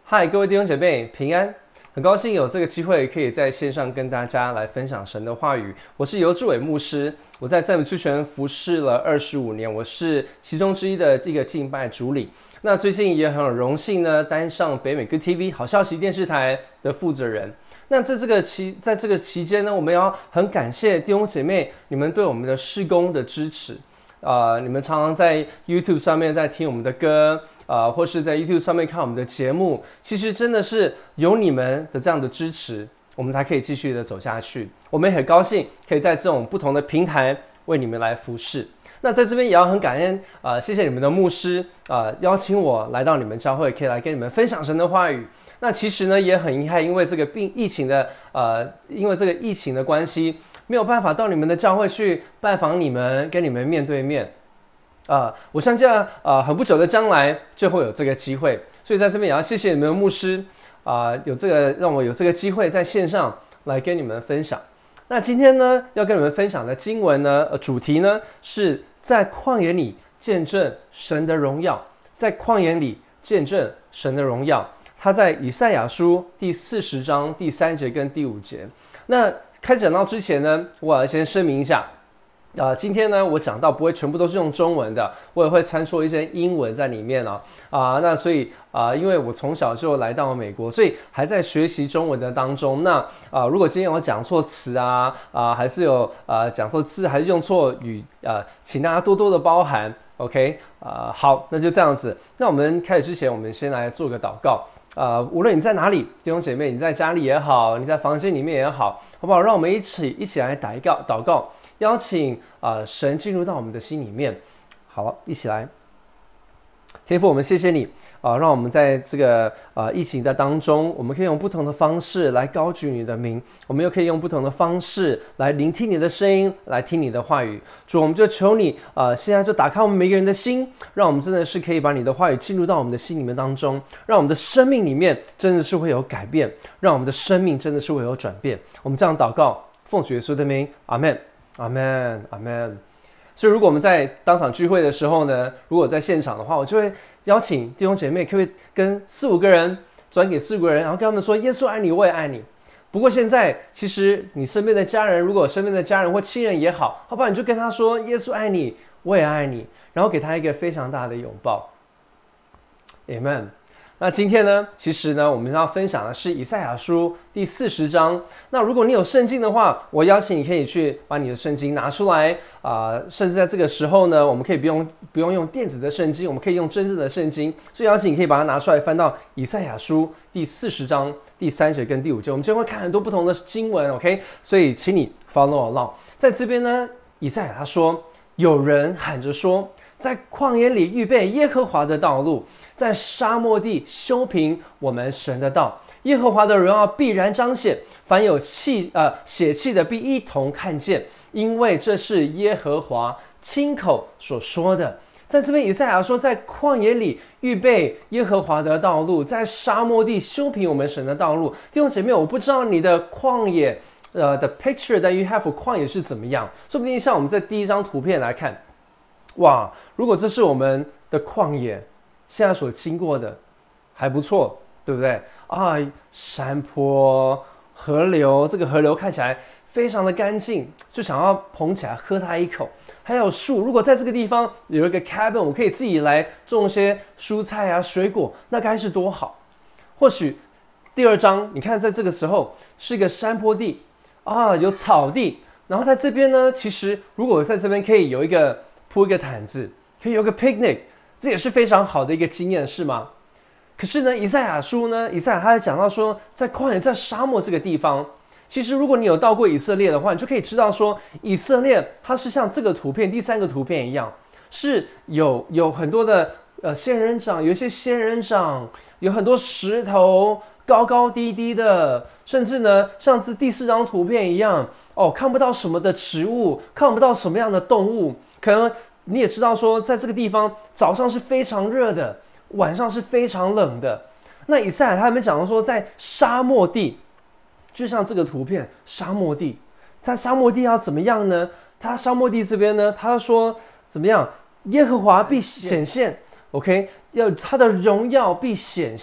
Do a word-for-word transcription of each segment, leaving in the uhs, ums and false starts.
嗨，各位弟兄姐妹，平安！很高兴有这个机会，可以在线上跟大家来分享神的话语。我是尤志伟牧师，我在赞美之泉服侍了二十五年，我是其中之一的这个敬拜主领。那最近也很有荣幸呢，担上北美 Good T V 好消息电视台的负责人。那在这个期，在这个期间呢，我们要很感谢弟兄姐妹你们对我们的事工的支持。呃，你们常常在 YouTube 上面在听我们的歌，呃，或是在 YouTube 上面看我们的节目，其实真的是有你们的这样的支持，我们才可以继续的走下去。我们也很高兴可以在这种不同的平台为你们来服侍。那在这边也要很感恩，呃，谢谢你们的牧师，呃，邀请我来到你们教会，可以来跟你们分享神的话语。那其实呢也很遗憾，因为这个病疫情的，呃，因为这个疫情的关系，没有办法到你们的教会去拜访你们，跟你们面对面。啊、呃，我相信啊、呃，很不久的将来就会有这个机会，所以在这边也要谢谢你们的牧师啊、呃，有这个让我有这个机会在线上来跟你们分享。那今天呢，要跟你们分享的经文呢，呃，主题呢是在旷野里见证神的荣耀，在旷野里见证神的荣耀。它在以赛亚书第四十章第三节跟第五节。那开始讲到之前呢，我要先声明一下。啊、呃，今天呢，我讲到不会全部都是用中文的，我也会参错一些英文在里面啊、哦、啊、呃，那所以啊、呃，因为我从小就来到美国，所以还在学习中文的当中。那啊、呃，如果今天我讲错词啊啊、呃，还是有啊讲错字，还是用错语啊、呃，请大家多多的包涵。OK 啊、呃，好，那就这样子。那我们开始之前，我们先来做个祷告。啊、呃，无论你在哪里，弟兄姐妹，你在家里也好，你在房间里面也好，好不好？让我们一起一起来祷告，祷告。邀请啊、呃、神进入到我们的心里面，好，一起来。天父，我们谢谢你啊、呃，让我们在这个啊、呃、疫情的当中，我们可以用不同的方式来高举你的名，我们又可以用不同的方式来聆听你的声音，来听你的话语。主，我们就求你啊、呃，现在就打开我们每个人的心，让我们真的是可以把你的话语进入到我们的心里面当中，让我们的生命里面真的是会有改变，让我们的生命真的是会有转变。我们这样祷告，奉主耶稣的名，阿们。阿们，阿们。所以如果我们在当场聚会的时候呢，如果在现场的话，我就会邀请弟兄姐妹，可不可以跟四五个人转给四五个人，然后跟他们说：“耶稣爱你，我也爱你。”不过现在，其实你身边的家人，如果身边的家人或亲人也好，好不好？你就跟他说：“耶稣爱你，我也爱你。”然后给他一个非常大的拥抱。Amen。那今天呢，其实呢，我们要分享的是以赛亚书第四十章。那如果你有圣经的话，我邀请你可以去把你的圣经拿出来啊、呃，甚至在这个时候呢，我们可以不用不用用电子的圣经，我们可以用真正的圣经。所以邀请你可以把它拿出来，翻到以赛亚书第四十章第三节跟第五节。我们今天会看很多不同的经文 ，OK？ 所以请你 follow along。在这边呢，以赛亚他说，有人喊着说，在旷野里预备耶和华的道路，在沙漠地修平我们神的道。耶和华的荣耀必然彰显，凡有气呃血气的必一同看见，因为这是耶和华亲口所说的。在这边以赛亚说，在旷野里预备耶和华的道路，在沙漠地修平我们神的道路。弟兄姐妹，我不知道你的旷野呃的 picture that you have for 旷野是怎么样，说不定像我们在第一张图片来看。哇，如果这是我们的旷野，现在所经过的还不错，对不对啊？山坡、河流，这个河流看起来非常的干净，就想要捧起来喝它一口。还有树，如果在这个地方有一个 cabin， 我可以自己来种一些蔬菜啊、水果，那该是多好。或许第二章，你看在这个时候是一个山坡地啊，有草地，然后在这边呢，其实如果在这边可以有一个铺一个毯子，可以有个 picnic， 这也是非常好的一个经验，是吗？可是呢，以赛亚书呢，以赛亚他在讲到说，在旷野、在沙漠这个地方，其实如果你有到过以色列的话，你就可以知道说，以色列它是像这个图片第三个图片一样，是有有很多的呃仙人掌，有一些仙人掌，有很多石头，高高低低的，甚至呢，像这第四张图片一样，哦，看不到什么的植物，看不到什么样的动物。可能你也知道说，在这个地方早上是非常热的，晚上是非常冷的。那以赛亚他们讲到说，在沙漠地，就像这个图片，沙漠地，在沙漠地要怎么样呢？他沙漠地这边呢，他说怎么样？耶和华必显现 ，OK， 要他的荣耀必显现，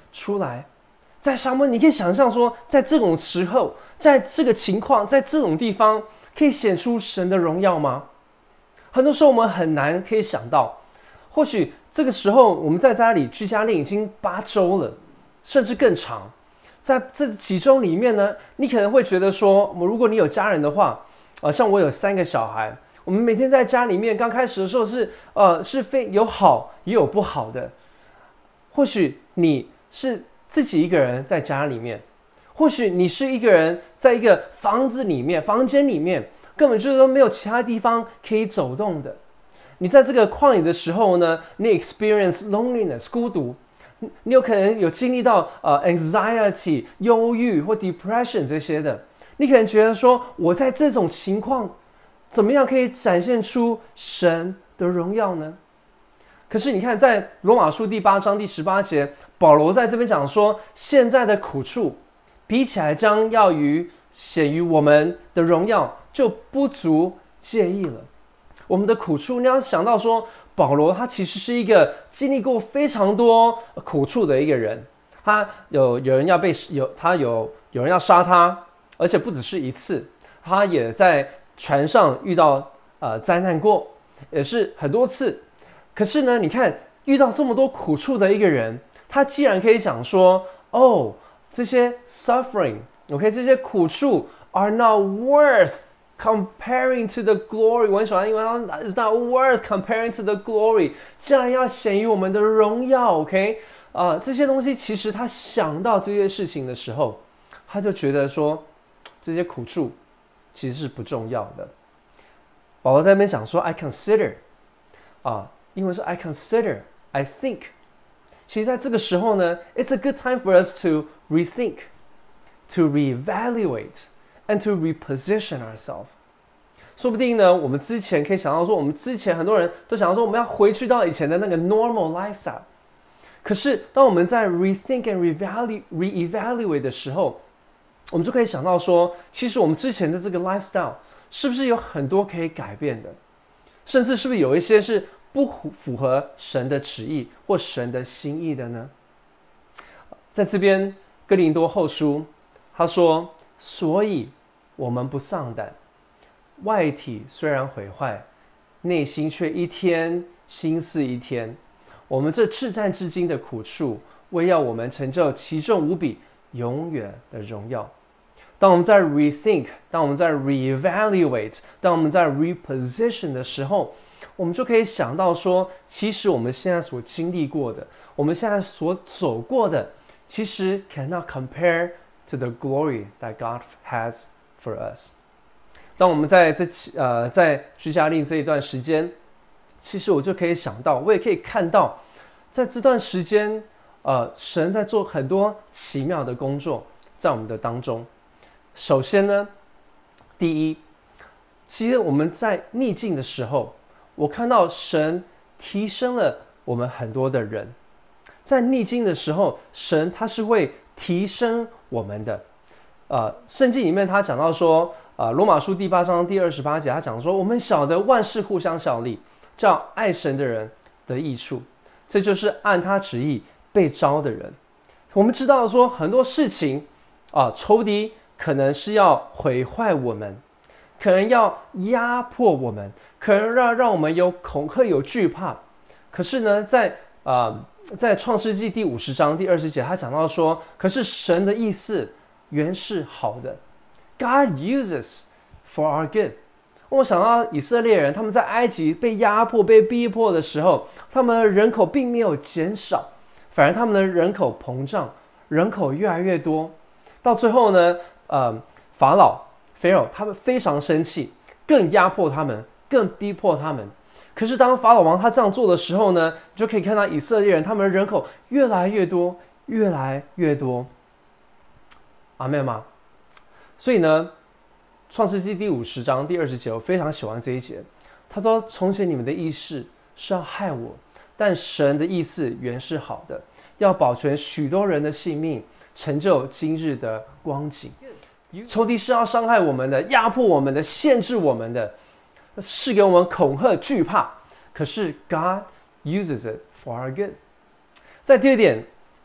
出来。在沙漠，你可以想象说，在这种时候，在这个情况，在这种地方，可以显出神的荣耀吗？很多时候我们很难可以想到，或许这个时候我们在家里居家令已经八周了，甚至更长。在这几周里面呢，你可能会觉得说，如果你有家人的话，呃，像我有三个小孩，我们每天在家里面刚开始的时候是呃是非有好也有不好的。或许你是自己一个人在家里面，或许你是一个人在一个房子里面、房间里面，根本就是都没有其他地方可以走动的。你在这个旷野的时候呢，你 experience loneliness 孤独，你有可能有经历到呃 anxiety 忧郁或 depression 这些的。你可能觉得说，我在这种情况，怎么样可以展现出神的荣耀呢？可是你看，在罗马书第八章第十八节，保罗在这边讲说，现在的苦处比起来将要于显于我们的荣耀，就不足介意了。我们的苦处，你要想到说，保罗他其实是一个经历过非常多苦处的一个人。他有有人要被有他有有人要杀他，而且不只是一次，他也在船上遇到呃灾难过，也是很多次。可是呢，你看遇到这么多苦处的一个人，他既然可以想说，哦，这些 suffering，OK， 这些苦处 are not worth comparing to the glory。我很喜欢英文 ，is not worth comparing to the glory。这样要显于我们的荣耀 ，OK， 啊、呃，这些东西其实他想到这些事情的时候，他就觉得说，这些苦处其实是不重要的。保罗在那边想说 ，I consider， 啊。英文是 I consider, I think。其实在这个时候呢 ，it's a good time for us to rethink, to reevaluate, and to reposition ourselves。说不定呢，我们之前可以想到说，我们之前很多人都想到说，我们要回去到以前的那个 normal lifestyle。可是当我们在 rethink and reevaluate, reevaluate 的时候，我们就可以想到说，其实我们之前的这个 lifestyle 是不是有很多可以改变的，甚至是不是有一些是不符合神的旨意或神的心意的呢？在这边哥林多后书他说，所以我们不丧胆，外体虽然毁坏，内心却一天新似一天。我们这至战至今的苦处，为要我们成就其中无比永远的荣耀。当我们在 rethink， 当我们在 reevaluate， 当我们在 reposition 的时候，我们就可以想到说，其实我们现在所经历过的，我们现在所走过的，其实 cannot compare to the glory that God has for us。当我们在这呃在居家令这一段时间，其实我就可以想到，我也可以看到，在这段时间，呃，神在做很多奇妙的工作在我们的当中。首先呢，第一，其实我们在逆境的时候，我看到神提升了我们很多的人。在逆境的时候，神他是会提升我们的。呃，圣经里面他讲到说，呃，罗马书第八章第二十八节，他讲说，我们晓得万事互相效力，叫爱神的人得益处，这就是按他旨意被招的人。我们知道说很多事情啊、呃，仇敌可能是要毁坏我们，可能要压迫我们，可能让让我们有恐吓、有惧怕。可是呢，在呃，在创世纪第五十章第二十节，他讲到说，可是神的意思原是好的 ，God uses for our good。我想到以色列人，他们在埃及被压迫、被逼迫的时候，他们的人口并没有减少，反而他们的人口膨胀，人口越来越多。到最后呢，呃，法老 Pharaoh 他们非常生气，更压迫他们，更逼迫他们。可是当法老王他这样做的时候呢，你就可以看到以色列人他们的人口越来越多，越来越多。阿们吗？所以呢，创世纪第五十章第二十节，我非常喜欢这一节。他说：“从前你们的意思是要害我，但神的意思原是好的，要保全许多人的性命，成就今日的光景。仇敌是要伤害我们的，压迫我们的，限制我们的，是给我们恐吓、惧怕。可是 God uses it for our good。”在第二点，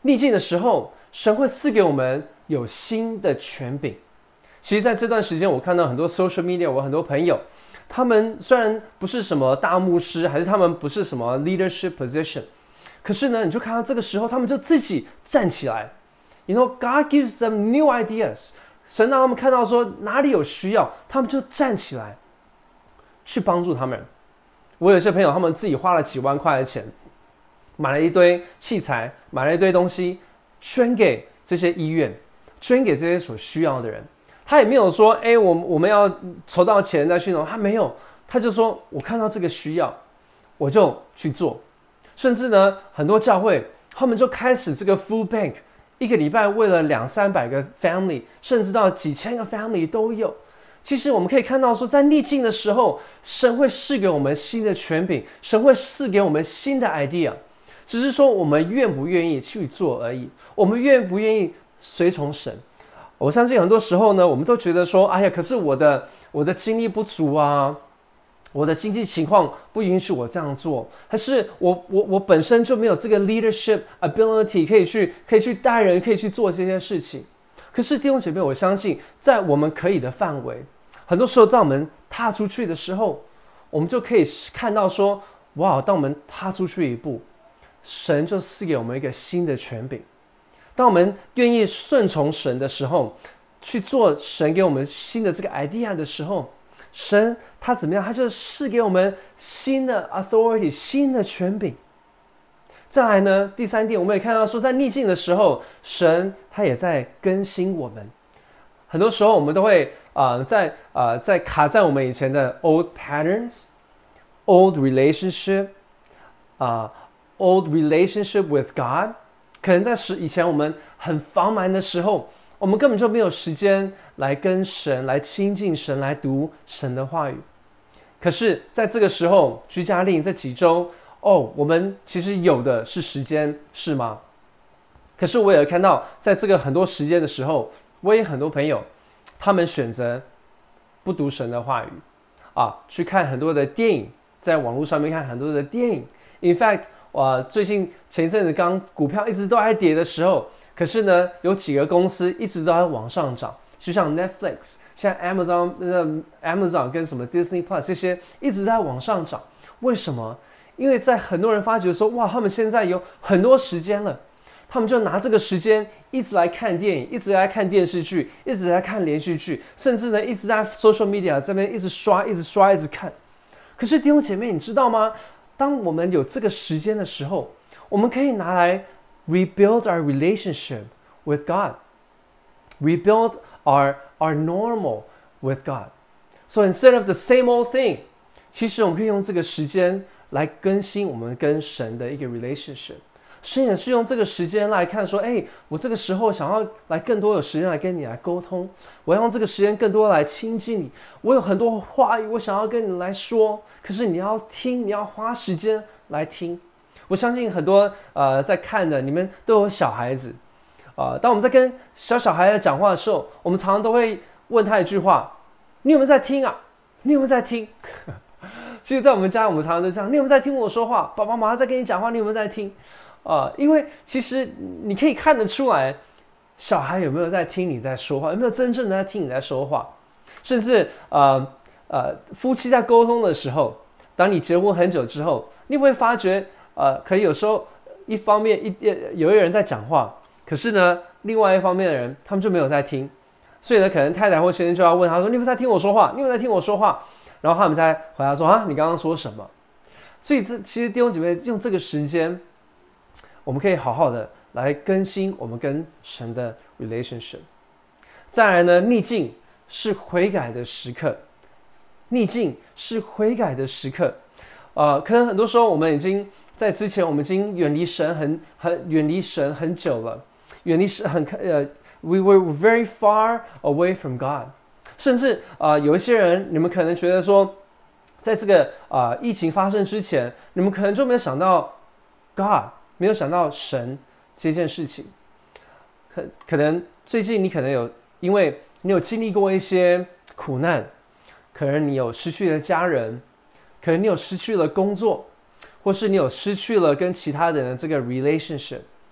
逆境的时候，神会赐给我们有新的权柄。其实在这段时间，我看到很多 social media， 我很多朋友，他们虽然不是什么大牧师，还是他们不是什么 leadership position， 可是呢，你就看到这个时候，他们就自己站起来。You know, God gives them new ideas。神让他们看到说哪里有需要，他们就站起来去帮助他们。我有些朋友，他们自己花了几万块的钱，买了一堆器材，买了一堆东西，捐给这些医院，捐给这些所需要的人。他也没有说，哎，我我们要筹到钱再去弄，他没有，他就说，我看到这个需要，我就去做。甚至呢，很多教会他们就开始这个 food bank， 一个礼拜为了两三百个 family， 甚至到几千个 family 都有。其实我们可以看到说，在逆境的时候，神会赐给我们新的权柄，神会赐给我们新的 idea， 只是说我们愿不愿意去做而已，我们愿不愿意随从神。我相信很多时候呢，我们都觉得说，哎呀，可是我的我的精力不足啊，我的经济情况不允许我这样做，还是我我我本身就没有这个 leadership ability 可以去可以去带人，可以去做这些事情。可是弟兄姐妹，我相信在我们可以的范围，很多时候当我们踏出去的时候，我们就可以看到说，哇，当我们踏出去一步，神就赐给我们一个新的权柄。当我们愿意顺从神的时候，去做神给我们新的这个 idea 的时候，神他怎么样？他就赐给我们新的 authority， 新的权柄。再来呢，第三点，我们也看到说，在逆境的时候，神他也在更新我们。很多时候我们都会啊、呃，在啊、呃，在卡在我们以前的 old patterns、old relationship 啊、呃、，old relationship with God。可能在以前我们很繁忙的时候，我们根本就没有时间来跟神、来亲近神、来读神的话语。可是在这个时候，居家令这几周，哦，我们其实有的是时间，是吗？可是我也看到，在这个很多时间的时候，我也很多朋友，他们选择不读神的话语啊，去看很多的电影，在网络上面看很多的电影。In fact，哇，最近前一阵子刚股票一直都在跌的时候，可是呢，有几个公司一直都在往上涨，就像 Netflix， 像 Amazon， 呃 Amazon 跟什么 Disney Plus 这些一直在往上涨。为什么？因为在很多人发觉说，哇，他们现在有很多时间了，他们就拿这个时间一直来看电影，一直来看电视剧，一直来看连续剧，甚至呢一直在 social media 这边一直刷，一直刷，一直看。可是弟兄姐妹，你知道吗？当我们有这个时间的时候，我们可以拿来 rebuild our relationship with God, rebuild our, our normal with God. So instead of the same old thing, 其实我们可以用这个时间来更新我们跟神的一个 relationship。神也是用这个时间来看说，哎，我这个时候想要来更多有时间来跟你来沟通，我要用这个时间更多来亲近你，我有很多话语我想要跟你来说，可是你要听，你要花时间来听。我相信很多呃在看的你们都有小孩子，啊、呃，当我们在跟小小孩子讲话的时候，我们常常都会问他一句话：你有没有在听啊？你有没有在听？其实，在我们家，我们常常都这样：你有没有在听我说话？爸爸妈妈在跟你讲话，你有没有在听？啊、呃，因为其实你可以看得出来，小孩有没有在听你在说话，有没有真正的在听你在说话。甚至呃呃，夫妻在沟通的时候，当你结婚很久之后，你会发觉，呃，可以有时候一方面一有一个人在讲话，可是呢，另外一方面的人他们就没有在听，所以呢，可能太太或先生就要问他说：“你有没有在听我说话？你有没有在听我说话？”然后他们再回答说：“啊，你刚刚说什么？”所以这其实弟兄姐妹用这个时间，我们可以好好的来更新我们跟神的 relationship。再来呢，逆境是悔改的时刻，逆境是悔改的时刻。呃，可能很多时候我们已经在之前，我们已经远离神很很远离神很久了，远离神很呃 ，we were very far away from God。甚至啊、呃，有一些人，你们可能觉得说，在这个啊、呃、疫情发生之前，你们可能就没有想到 God， 没有想到神这件事情。可可能最近你可能有，因为你有经历过一些苦难，可能你有失去了家人，可能你有失去了工作，或是你有失去了跟其他人的这个 relationship。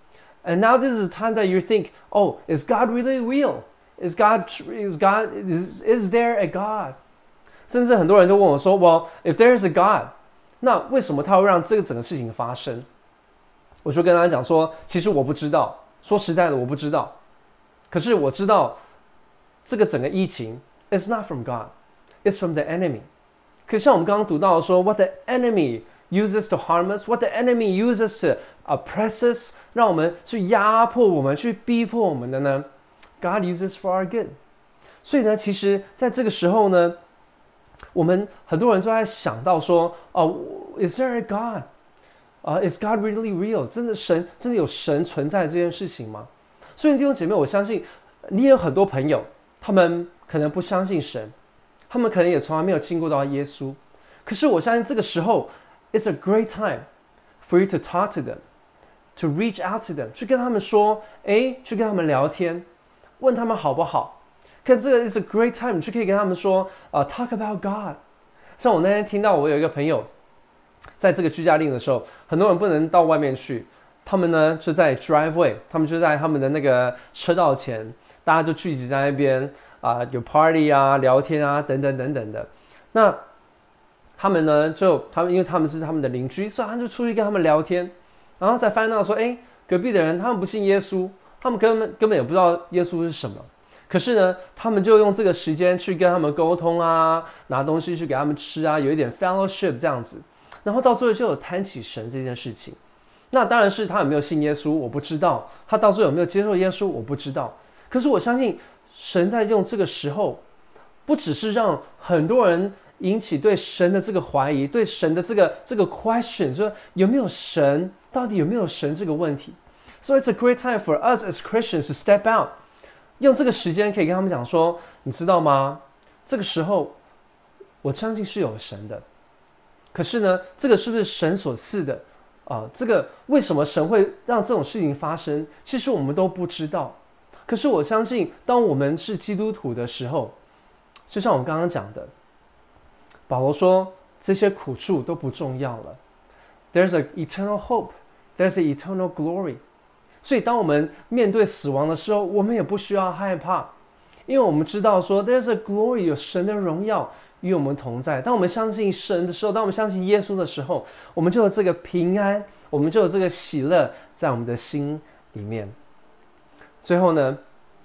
And now this is the time that you think, oh, is God really real? Is God is God is is there a God? 甚至很多人就问我说 ，Well, if there is a God, 那为什么他会让这个整个事情发生？我就跟他讲说，其实我不知道，说实在的，我不知道。可是我知道，这个整个疫情 is not from God, it's from the enemy. 可像我们刚刚读到的说 ，what the enemy uses to harm us, what the enemy uses to oppress us, 让我们去压迫我们，去逼迫我们的呢 ，God uses for our good. 所以呢，其实在这个时候呢，我们很多人都在想到说，哦 ，Is there a God? 啊、uh, ，Is God really real? 真的神真的有神存在这件事情吗？所以弟兄姐妹，我相信你也有很多朋友，他们可能不相信神，他们可能也从来没有经过到耶稣。可是我相信这个时候 ，It's a great time for you to talk to them, to reach out to them， 去跟他们说，哎，去跟他们聊天，问他们好不好？看这个 is a great time， 你就可以跟他们说，啊、uh, ，talk about God。像我那天听到，我有一个朋友，在这个居家令的时候，很多人不能到外面去，他们呢就在 driveway， 他们就在他们的那个车道前，大家就聚集在那边啊、呃，有 party 啊，聊天啊，等等等等的。那他们呢，就他们因为他们是他们的邻居，所以他就出去跟他们聊天，然后才发现到说，哎，隔壁的人他们不信耶稣，他们根本根本也不知道耶稣是什么。可是呢，他们就用这个时间去跟他们沟通啊，拿东西去给他们吃啊，有一点 fellowship 这样子，然后到最后就有谈起神这件事情。那当然是他有没有信耶稣，我不知道；他到最后有没有接受耶稣，我不知道。可是我相信，神在用这个时候，不只是让很多人引起对神的这个怀疑，对神的这个这个 question， 说有没有神，到底有没有神这个问题。So it's a great time for us as Christians to step out。用这个时间可以跟他们讲说，你知道吗？这个时候，我相信是有神的。可是呢，这个是不是神所赐的啊、呃？这个为什么神会让这种事情发生？其实我们都不知道。可是我相信，当我们是基督徒的时候，就像我们刚刚讲的，保罗说这些苦处都不重要了。There's an eternal hope. There's an eternal glory. 所以当我们面对死亡的时候，我们也不需要害怕，因为我们知道说 there's a glory， 有神的荣耀与我们同在。当我们相信神的时候，当我们相信耶稣的时候，我们就有这个平安，我们就有这个喜乐在我们的心里面。最后呢，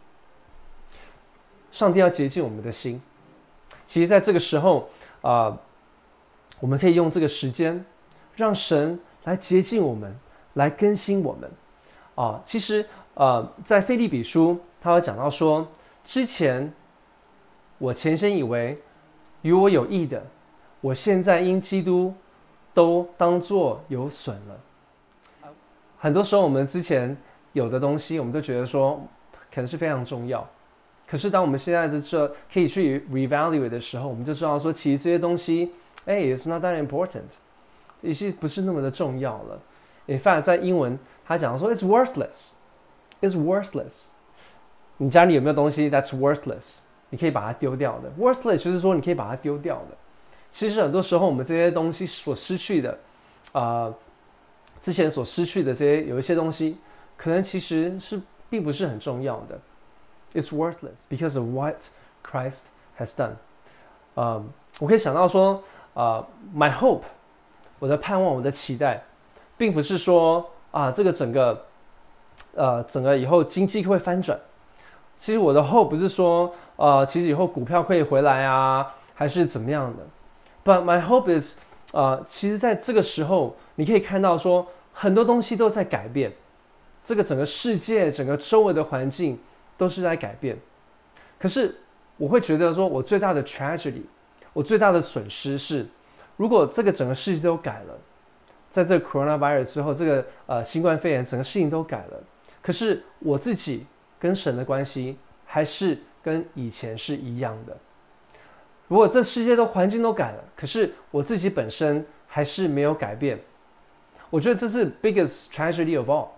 上帝要洁净我们的心。其实在这个时候啊、呃，我们可以用这个时间让神来洁净我们，来更新我们。啊，其实呃，在腓立比书，他有讲到说，之前我前先以为与我有益的，我现在因基督都当作有损了。很多时候，我们之前有的东西，我们都觉得说可能是非常重要，可是当我们现在的这可以去 reevaluate 的时候，我们就知道说，其实这些东西，哎 ，it's not that important， 也是不是那么的重要了。In fact， 在英文。他讲说 ，it's worthless, it's worthless。你家里有没有东西 that's worthless？ 你可以把它丢掉的。worthless 就是说你可以把它丢掉的。其实很多时候我们这些东西所失去的，啊、呃，之前所失去的这些有一些东西，可能其实是并不是很重要的。It's worthless because of what Christ has done。呃，我可以想到说，呃 ，my hope， 我的盼望，我的期待，并不是说。啊，这个整个，呃，整个以后经济会翻转。其实我的 hope 不是说，呃，其实以后股票可以回来啊，还是怎么样的。But my hope is， 呃，其实在这个时候，你可以看到说，很多东西都在改变，这个整个世界、整个周围的环境都是在改变。可是我会觉得说，我最大的 tragedy， 我最大的损失是，如果这个整个世界都改了。在这个 coronavirus 之后，这个呃新冠肺炎整个事情都改了，可是我自己跟神的关系还是跟以前是一样的。如果这世界的环境都改了，可是我自己本身还是没有改变，我觉得这是 biggest tragedy of all.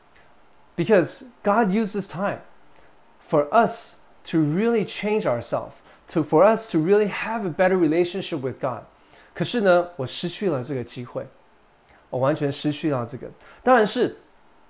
Because God uses time for us to really change ourselves, to for us to really have a better relationship with God. 可是呢，我失去了这个机会。我完全失去到这个，当然是，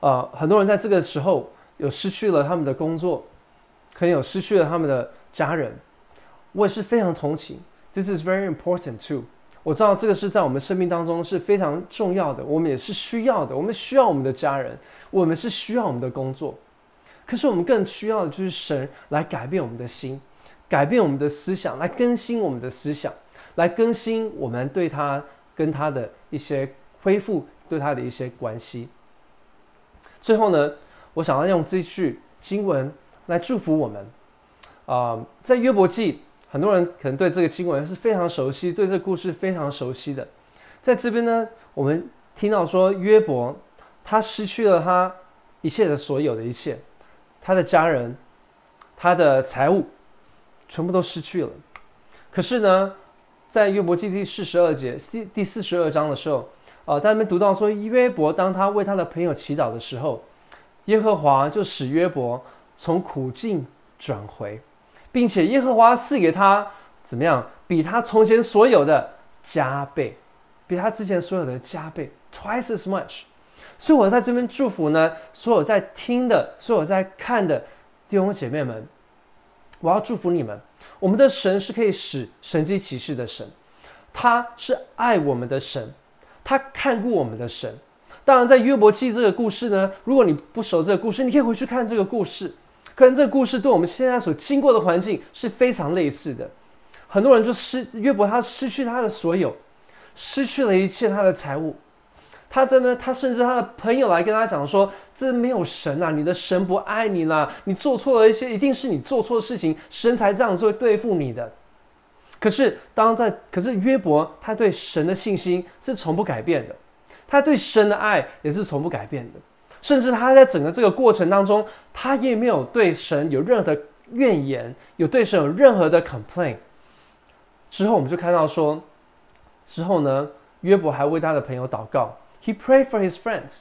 呃，很多人在这个时候有失去了他们的工作，可能有失去了他们的家人，我也是非常同情。This is very important too。我知道这个是在我们生命当中是非常重要的，我们也是需要的，我们需要我们的家人，我们是需要我们的工作。可是我们更需要的就是神来改变我们的心，改变我们的思想，来更新我们的思想，来更新我们对他跟他的一些恢复，对他的一些关系。最后呢，我想要用这句经文来祝福我们。啊、呃，在约伯记，很多人可能对这个经文是非常熟悉，对这个故事非常熟悉的。在这边呢，我们听到说约伯他失去了他一切的所有的一切，他的家人，他的财物，全部都失去了。可是呢，在约伯记第四十二节、第第四十二章的时候，呃，在那边读到说，约伯当他为他的朋友祈祷的时候，耶和华就使约伯从苦境转回，并且耶和华赐给他怎么样？比他从前所有的加倍，比他之前所有的加倍 ，twice as much。所以我在这边祝福呢，所有在听的，所有在看的弟兄姐妹们，我要祝福你们。我们的神是可以使神迹奇事的神，他是爱我们的神，他看顾我们的神。当然，在约伯记这个故事呢，如果你不熟这个故事，你可以回去看这个故事。可能这个故事对我们现在所经过的环境是非常类似的。很多人就失约伯，他失去他的所有，失去了一切他的财物。他真的，他甚至他的朋友来跟他讲说：“这没有神啊，你的神不爱你啦，你做错了一些，一定是你做错事情，神才这样子会对付你的。”可是当在，可是约伯他对神的信心是从不改变的，他对神的爱也是从不改变的，甚至他在整个这个过程当中，他也没有对神有任何的怨言，有对神有任何的 complaint。之后我们就看到说，之后呢，约伯还为他的朋友祷告。He prayed for his friends,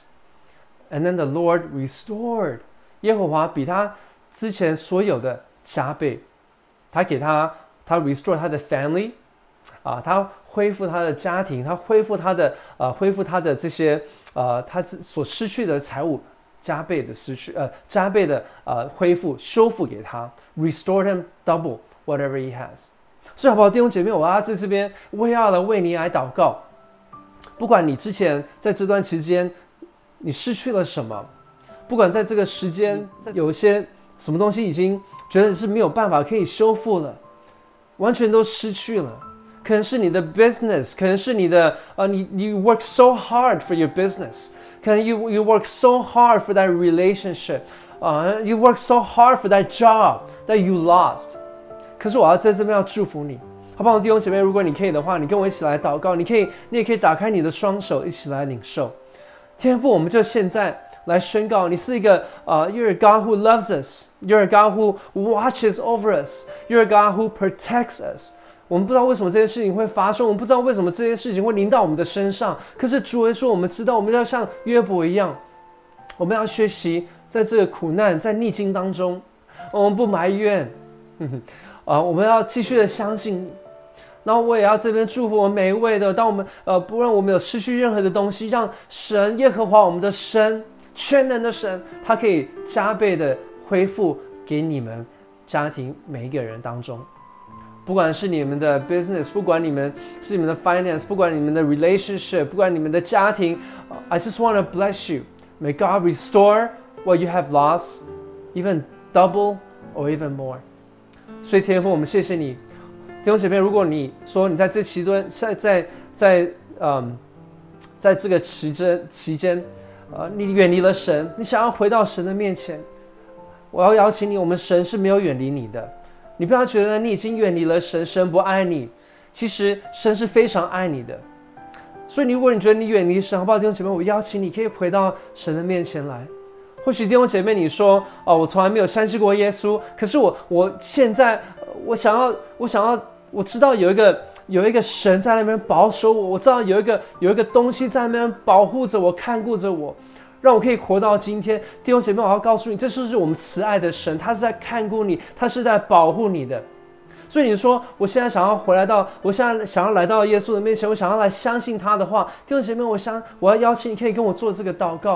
and then the Lord restored. 耶和华比他之前所有的加倍，他给他，他 restore 他的 family， 啊，他恢复他的家庭，他恢复他的呃，恢复他的这些呃，他所失去的财物，加倍的失去，呃，加倍的呃恢复修复给他 ，restore him double whatever he has。所以好不好，弟兄姐妹，我要在这边，我也要来为你来祷告。不管你之前在这段期间你失去了什么，不管在这个时间有一些什么东西已经觉得是没有办法可以修复了，完全都失去了。可能是你的 business， 可能是你的呃，你你 work so hard for your business， 可能 you you work so hard for that relationship， 啊、uh, ，you work so hard for that job that you lost。可是我要在这边要祝福你。好不好，弟兄姐妹，如果你可以的话，你跟我一起来祷告。你可以，你也可以打开你的双手，一起来领受。天父，我们就现在来宣告，你是一个呃 ，You're a God who loves us. You're a God who watches over us. You're a God who protects us. 我们不知道为什么这件事情会发生，我们不知道为什么这件事情会临到我们的身上。可是主耶稣，我们知道，我们要像约伯一样，我们要学习在这个苦难、在逆境当中，我们不埋怨，啊、呃，我们要继续的相信你。然后我也要这边祝福我们每一位的，当我们呃不让我们有失去任何的东西，让神耶和华我们的神全能的神，他可以加倍的恢复给你们家庭每一个人当中，不管是你们的 business， 不管你们是你们的 finance， 不管你们的 relationship， 不管你们的家庭、uh, I just want to bless you. May God restore what you have lost, even double or even more. 所以天父，我们谢谢你。弟兄姐妹，如果你说你在这期间，在在在嗯，在这个期间期间，呃，你远离了神，你想要回到神的面前，我要邀请你，我们神是没有远离你的。你不要觉得你已经远离了神，神不爱你，其实神是非常爱你的。所以，如果你觉得你远离神，好不好，弟兄姐妹，我邀请你可以回到神的面前来。或许弟兄姐妹，你说哦，我从来没有相信过耶稣，可是我我现在我想要，我想要。我知道有一个有一个神在那边保守我，我知道有一个有一个东西在那边保护着我，看顾着我，让我可以活到今天。弟兄姐妹，我要告诉你，这就是我们慈爱的神，他是在看顾你，他是在保护你的。所以你说，我现在想要回来到，我现在想要来到耶稣的面前，我想要来相信他的话，弟兄姐妹，我想我要邀请你可以跟我做这个祷告。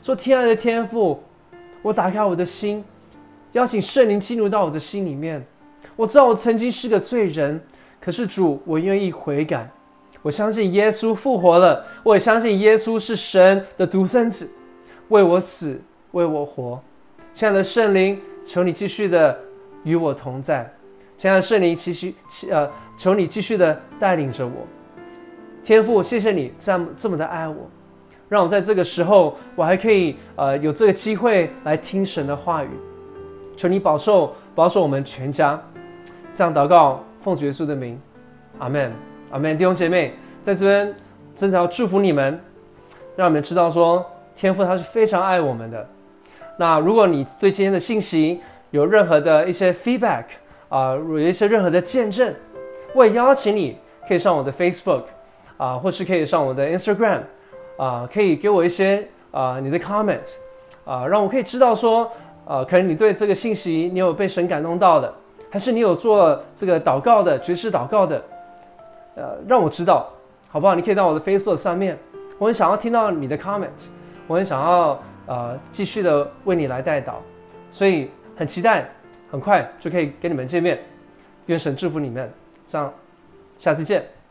说：“亲爱的天父，我打开我的心，邀请圣灵进入到我的心里面。我知道我曾经是个罪人，可是主，我愿意悔改。我相信耶稣复活了，我也相信耶稣是神的独生子，为我死，为我活。亲爱的圣灵，求你继续的与我同在。亲爱的圣灵，继续呃，求你继续的带领着我。天父，谢谢你这么这么的爱我，让我在这个时候，我还可以呃有这个机会来听神的话语。求你保守保守我们全家。这样祷告，奉主耶稣的名，阿们，阿们。弟兄姐妹，在这边真的要祝福你们，让你们知道说，天父他是非常爱我们的。那如果你对今天的信息有任何的一些 feedback 啊、呃，有一些任何的见证，我也邀请你可以上我的 Facebook 啊、呃，或是可以上我的 Instagram 啊、呃，可以给我一些啊、呃、你的 comment 啊、呃，让我可以知道说，呃，可能你对这个信息你有被神感动到的。还是你有做这个祷告的决志祷告的，呃，让我知道，好不好？你可以到我的 Facebook 上面，我很想要听到你的 comment， 我很想要呃继续的为你来代祷，所以很期待，很快就可以跟你们见面。愿神祝福你们，这样，下次见。